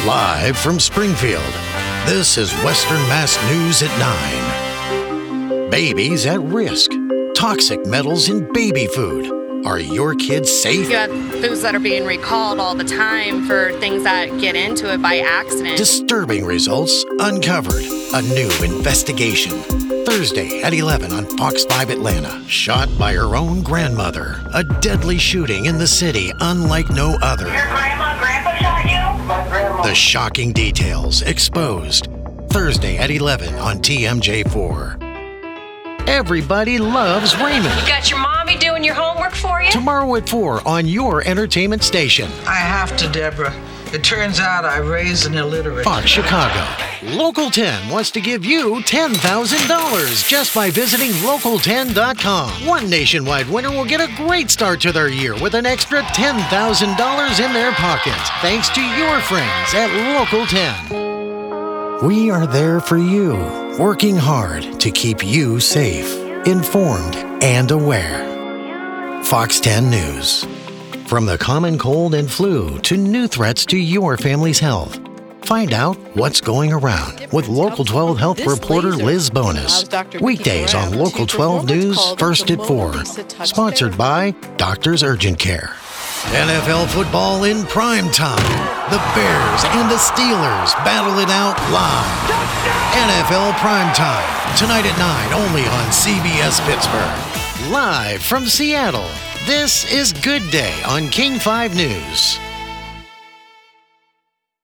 Live from Springfield, this is Western Mass News at 9. Babies at risk. Toxic metals in baby food. Are your kids safe? You have foods that are being recalled all the time for things that get into it by accident. Disturbing results uncovered. A new investigation. Thursday at 11 on Fox 5 Atlanta. Shot by her own grandmother. A deadly shooting in the city unlike no other. Your grandpa shot you? My grandma. The shocking details exposed. Thursday at 11 on TMJ4. Everybody loves Raymond. You got your mommy doing your homework for you? Tomorrow at 4 on your entertainment station. I have to, Deborah. It turns out I raised an illiterate. Fox Chicago. Local 10 wants to give you $10,000 just by visiting Local10.com. One nationwide winner will get a great start to their year with an extra $10,000 in their pocket, thanks to your friends at Local 10. We are there for you, working hard to keep you safe, informed, and aware. Fox 10 News. From the common cold and flu to new threats to your family's health. Find out what's going around with Local 12 health reporter Liz Bonus. Weekdays on Local 12 News, first at 4. Sponsored by Doctors Urgent Care. NFL football in prime time. The Bears and the Steelers battle it out live. NFL prime time. Tonight at 9 only on CBS Pittsburgh. Live from Seattle. This is Good Day on King 5 News.